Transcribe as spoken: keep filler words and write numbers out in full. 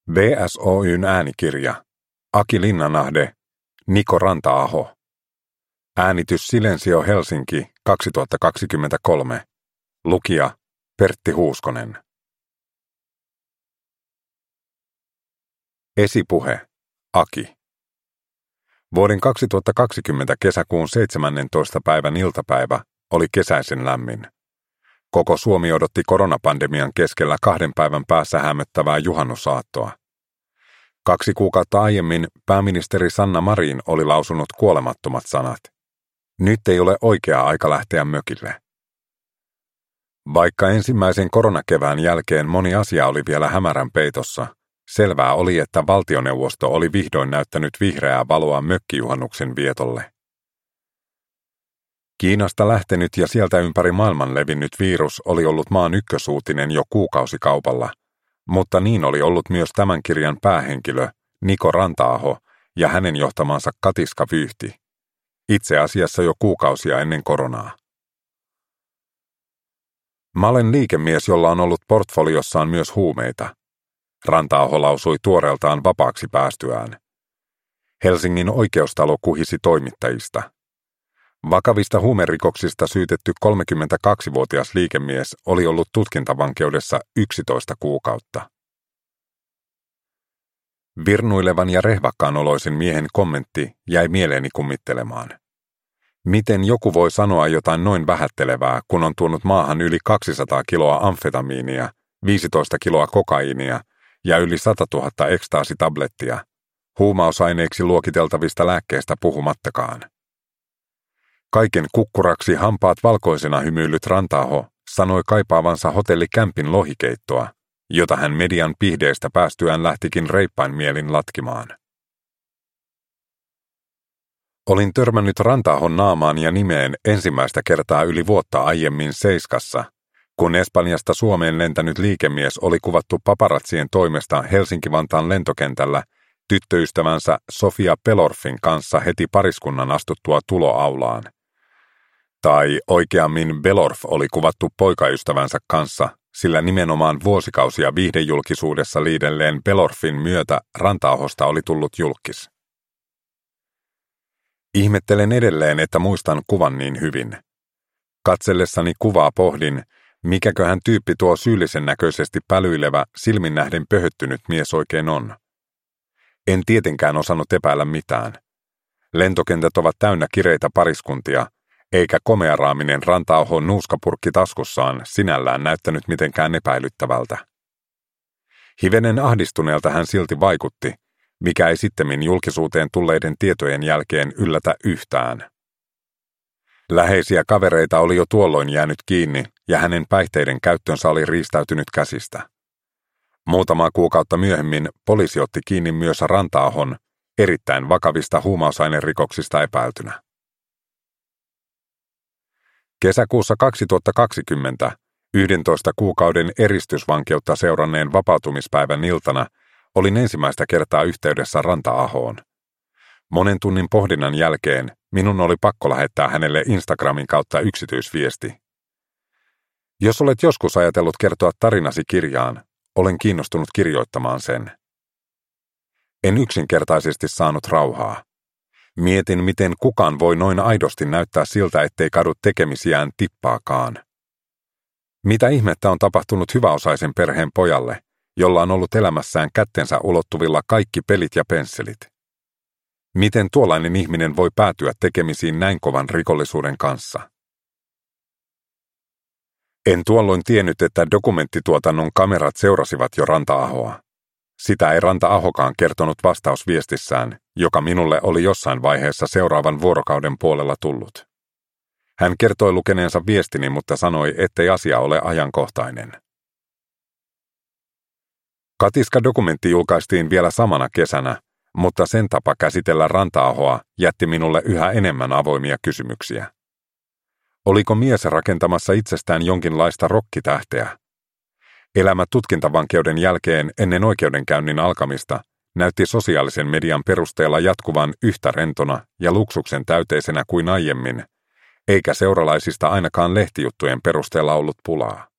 V S Oy:n äänikirja. Aki Linnanahde, Niko Ranta-aho. Äänitys Silensio Helsinki kaksituhattakaksikymmentäkolme. Lukija Pertti Huuskonen. Esipuhe. Aki. Vuoden kaksituhattakaksikymmentä kesäkuun seitsemännentoista päivän iltapäivä oli kesäisen lämmin. Koko Suomi odotti koronapandemian keskellä kahden päivän päässä hämöttävää juhannusaattoa. Kaksi kuukautta aiemmin pääministeri Sanna Marin oli lausunut kuolemattomat sanat. Nyt ei ole oikea aika lähteä mökille. Vaikka ensimmäisen koronakevään jälkeen moni asia oli vielä hämärän peitossa, selvää oli, että valtioneuvosto oli vihdoin näyttänyt vihreää valoa mökkijuhannuksen vietolle. Kiinasta lähtenyt ja sieltä ympäri maailman levinnyt virus oli ollut maan ykkösuutinen jo kuukausikaupalla, mutta niin oli ollut myös tämän kirjan päähenkilö Niko Ranta-aho ja hänen johtamansa katiskavyyhti. Itse asiassa jo kuukausia ennen koronaa. Mä olen liikemies, jolla on ollut portfoliossaan myös huumeita. Ranta-aho lausui tuoreeltaan vapaaksi päästyään. Helsingin oikeustalo kuhisi toimittajista. Vakavista huumerikoksista syytetty kolmekymmentäkaksivuotias liikemies oli ollut tutkintavankeudessa yksitoista kuukautta. Virnuilevan ja rehvakkaan oloisen miehen kommentti jäi mieleeni kummittelemaan. Miten joku voi sanoa jotain noin vähättelevää, kun on tuonut maahan yli kaksisataa kiloa amfetamiinia, viisitoista kiloa kokaiinia ja yli satatuhatta ekstaasitablettia, huumausaineiksi luokiteltavista lääkkeistä puhumattakaan. Kaiken kukkuraksi hampaat valkoisena hymyillyt Ranta-aho sanoi kaipaavansa hotelli Kämpin lohikeittoa, jota hän median pihdeestä päästyään lähtikin reippain mielin latkimaan. Olin törmännyt Ranta-ahon naamaan ja nimeen ensimmäistä kertaa yli vuotta aiemmin Seiskassa, kun Espanjasta Suomeen lentänyt liikemies oli kuvattu paparatsien toimesta Helsinki-Vantaan lentokentällä tyttöystävänsä Sofia Pelorfin kanssa heti pariskunnan astuttua tuloaulaan. Tai oikeammin Belorf oli kuvattu poikaystävänsä kanssa, sillä nimenomaan vuosikausia viihdejulkisuudessa liidelleen Belorfin myötä Ranta-ahosta oli tullut julkis. Ihmettelen edelleen, että muistan kuvan niin hyvin. Katsellessani kuvaa pohdin, mikäköhän tyyppi tuo syyllisen näköisesti pälyilevä, silmin nähden pöhöttynyt mies oikein on. En tietenkään osannut epäillä mitään. Lentokentät ovat täynnä kireitä pariskuntia, eikä komearaaminen Ranta-ahon nuuskapurkki taskussaan sinällään näyttänyt mitenkään epäilyttävältä. Hivenen ahdistuneelta hän silti vaikutti, mikä ei sittemmin julkisuuteen tulleiden tietojen jälkeen yllätä yhtään. Läheisiä kavereita oli jo tuolloin jäänyt kiinni ja hänen päihteiden käyttönsä oli riistäytynyt käsistä. Muutamaa kuukautta myöhemmin poliisi otti kiinni myös Ranta-ahon erittäin vakavista huumausainerikoksista epäiltynä. Kesäkuussa kaksituhattakaksikymmentä yhdentoista kuukauden eristysvankeutta seuranneen vapautumispäivän iltana olin ensimmäistä kertaa yhteydessä Ranta-ahoon. Monen tunnin pohdinnan jälkeen minun oli pakko lähettää hänelle Instagramin kautta yksityisviesti. Jos olet joskus ajatellut kertoa tarinasi kirjaan, olen kiinnostunut kirjoittamaan sen. En yksinkertaisesti saanut rauhaa. Mietin, miten kukaan voi noin aidosti näyttää siltä, ettei kadu tekemisiään tippaakaan. Mitä ihmettä on tapahtunut hyväosaisen perheen pojalle, jolla on ollut elämässään kättensä ulottuvilla kaikki pelit ja pensselit? Miten tuollainen ihminen voi päätyä tekemisiin näin kovan rikollisuuden kanssa? En tuolloin tiennyt, että dokumenttituotannon kamerat seurasivat jo Ranta-ahoa. Sitä ei Ranta-ahokaan kertonut vastausviestissään, joka minulle oli jossain vaiheessa seuraavan vuorokauden puolella tullut. Hän kertoi lukeneensa viestini, mutta sanoi, ettei asia ole ajankohtainen. Katiska-dokumentti julkaistiin vielä samana kesänä, mutta sen tapa käsitellä Ranta-ahoa jätti minulle yhä enemmän avoimia kysymyksiä. Oliko mies rakentamassa itsestään jonkinlaista rokkitähteä? Elämä tutkintavankeuden jälkeen ennen oikeudenkäynnin alkamista näytti sosiaalisen median perusteella jatkuvan yhtä rentona ja luksuksen täyteisenä kuin aiemmin, eikä seuralaisista ainakaan lehtijuttujen perusteella ollut pulaa.